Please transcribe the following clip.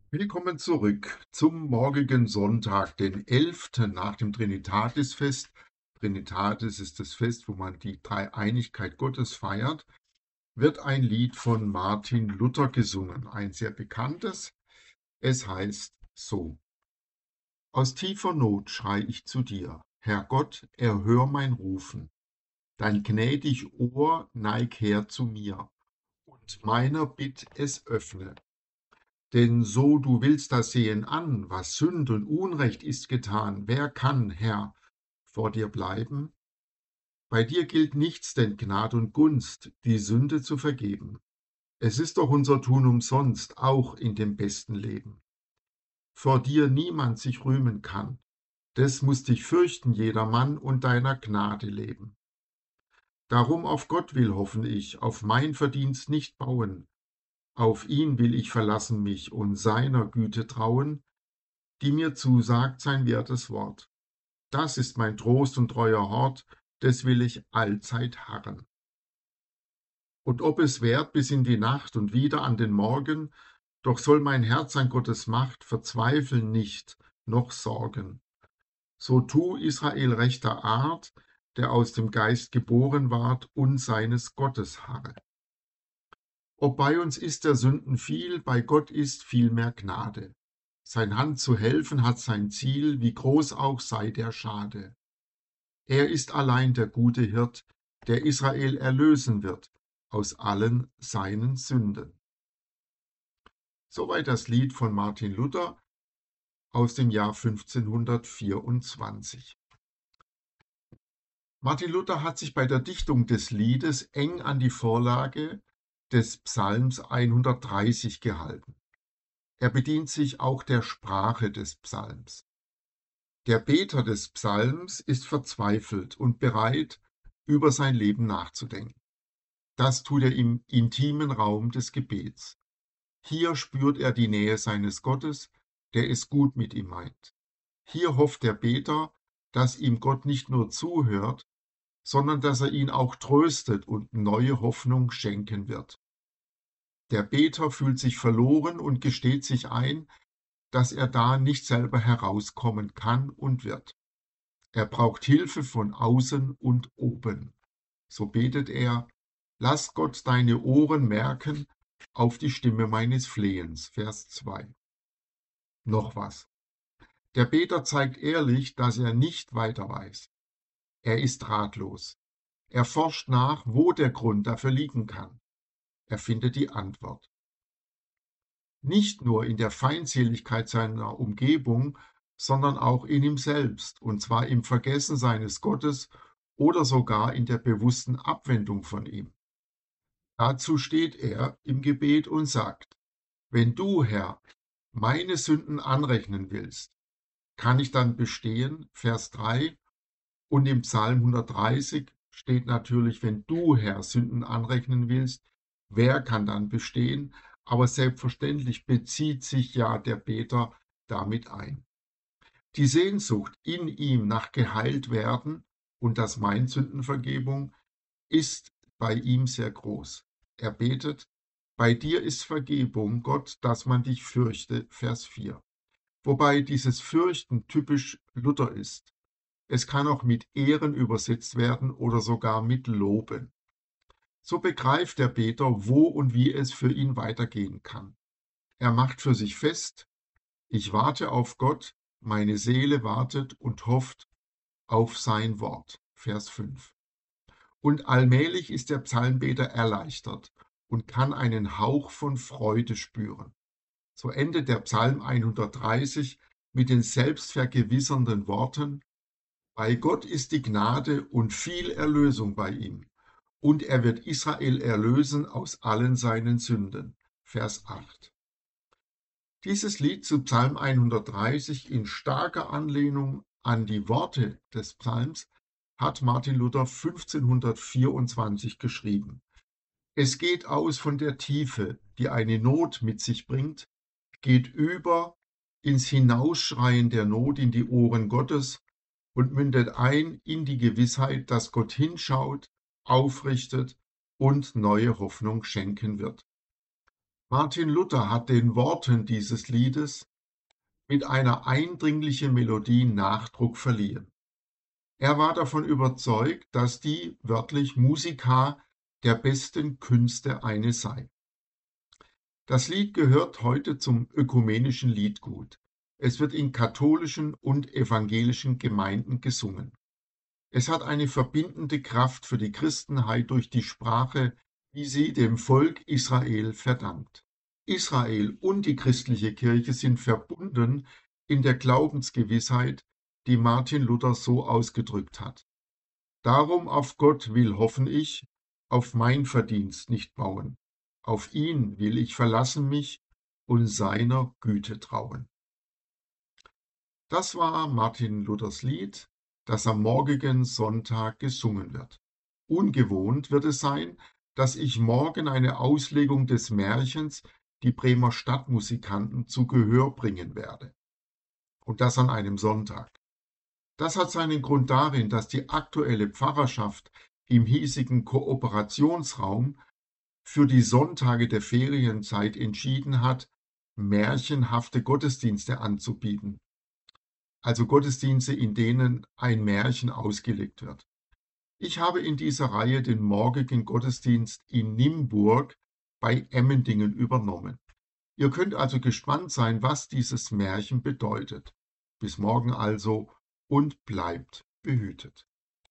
Willkommen zurück zum morgigen Sonntag, den 11. nach dem Trinitatisfest. Trinitatis ist das Fest, wo man die Dreieinigkeit Gottes feiert, wird ein Lied von Martin Luther gesungen, ein sehr bekanntes. Es heißt so: Aus tiefer Not schrei ich zu dir, Herr Gott, erhör mein Rufen. Dein gnädig Ohr neig her zu mir und meiner Bitt es öffne. Denn so du willst das sehen an, was Sünd und Unrecht ist getan, wer kann, Herr, vor dir bleiben? Bei dir gilt nichts denn Gnad und Gunst, die Sünde zu vergeben. Es ist doch unser Tun umsonst, auch in dem besten Leben. Vor dir niemand sich rühmen kann, des muß dich fürchten jedermann und deiner Gnade leben. Darum auf Gott will hoffen ich, auf mein Verdienst nicht bauen, auf ihn will ich verlassen mich und seiner Güte trauen, die mir zusagt sein wertes Wort. Das ist mein Trost und treuer Hort, des will ich allzeit harren. Und ob es währt bis in die Nacht und wieder an den Morgen, doch soll mein Herz an Gottes Macht verzweifeln nicht, noch sorgen. So tu Israel rechter Art, der aus dem Geist geboren ward und seines Gottes harre. Ob bei uns ist der Sünden viel, bei Gott ist viel mehr Gnade. Sein Hand zu helfen hat sein Ziel, wie groß auch sei der Schade. Er ist allein der gute Hirt, der Israel erlösen wird aus allen seinen Sünden. Soweit das Lied von Martin Luther aus dem Jahr 1524. Martin Luther hat sich bei der Dichtung des Liedes eng an die Vorlage des Psalms 130 gehalten. Er bedient sich auch der Sprache des Psalms. Der Beter des Psalms ist verzweifelt und bereit, über sein Leben nachzudenken. Das tut er im intimen Raum des Gebets. Hier spürt er die Nähe seines Gottes, der es gut mit ihm meint. Hier hofft der Beter, dass ihm Gott nicht nur zuhört, sondern dass er ihn auch tröstet und neue Hoffnung schenken wird. Der Beter fühlt sich verloren und gesteht sich ein, dass er da nicht selber herauskommen kann und wird. Er braucht Hilfe von außen und oben. So betet er: Lass Gott deine Ohren merken auf die Stimme meines Flehens. Vers 2. Noch was. Der Beter zeigt ehrlich, dass er nicht weiter weiß. Er ist ratlos. Er forscht nach, wo der Grund dafür liegen kann. Er findet die Antwort. Nicht nur in der Feindseligkeit seiner Umgebung, sondern auch in ihm selbst, und zwar im Vergessen seines Gottes oder sogar in der bewussten Abwendung von ihm. Dazu steht er im Gebet und sagt: Wenn du, Herr, meine Sünden anrechnen willst, kann ich dann bestehen? Vers 3. Und im Psalm 130 steht natürlich: Wenn du, Herr, Sünden anrechnen willst, wer kann dann bestehen? Aber selbstverständlich bezieht sich ja der Beter damit ein. Die Sehnsucht in ihm nach geheilt werden, und das meint Sündenvergebung, ist bei ihm sehr groß. Er betet: Bei dir ist Vergebung, Gott, dass man dich fürchte. Vers 4. Wobei dieses Fürchten typisch Luther ist. Es kann auch mit Ehren übersetzt werden oder sogar mit Loben. So begreift der Beter, wo und wie es für ihn weitergehen kann. Er macht für sich fest: Ich warte auf Gott, meine Seele wartet und hofft auf sein Wort. Vers 5. Und allmählich ist der Psalmbeter erleichtert und kann einen Hauch von Freude spüren. So endet der Psalm 130 mit den selbstvergewissernden Worten: Bei Gott ist die Gnade und viel Erlösung bei ihm, und er wird Israel erlösen aus allen seinen Sünden. Vers 8. Dieses Lied zu Psalm 130 in starker Anlehnung an die Worte des Psalms hat Martin Luther 1524 geschrieben. Es geht aus von der Tiefe, die eine Not mit sich bringt, geht über ins Hinausschreien der Not in die Ohren Gottes und mündet ein in die Gewissheit, dass Gott hinschaut, aufrichtet und neue Hoffnung schenken wird. Martin Luther hat den Worten dieses Liedes mit einer eindringlichen Melodie Nachdruck verliehen. Er war davon überzeugt, dass die wörtlich Musica der besten Künste eine sei. Das Lied gehört heute zum ökumenischen Liedgut. Es wird in katholischen und evangelischen Gemeinden gesungen. Es hat eine verbindende Kraft für die Christenheit durch die Sprache, die sie dem Volk Israel verdankt. Israel und die christliche Kirche sind verbunden in der Glaubensgewissheit, die Martin Luther so ausgedrückt hat. Darum auf Gott will hoffen ich, auf mein Verdienst nicht bauen. Auf ihn will ich verlassen mich und seiner Güte trauen. Das war Martin Luthers Lied, das am morgigen Sonntag gesungen wird. Ungewohnt wird es sein, dass ich morgen eine Auslegung des Märchens Die Bremer Stadtmusikanten zu Gehör bringen werde. Und das an einem Sonntag. Das hat seinen Grund darin, dass die aktuelle Pfarrerschaft im hiesigen Kooperationsraum für die Sonntage der Ferienzeit entschieden hat, märchenhafte Gottesdienste anzubieten, also Gottesdienste, in denen ein Märchen ausgelegt wird. Ich habe in dieser Reihe den morgigen Gottesdienst in Nimburg bei Emmendingen übernommen. Ihr könnt also gespannt sein, was dieses Märchen bedeutet. Bis morgen also und bleibt behütet.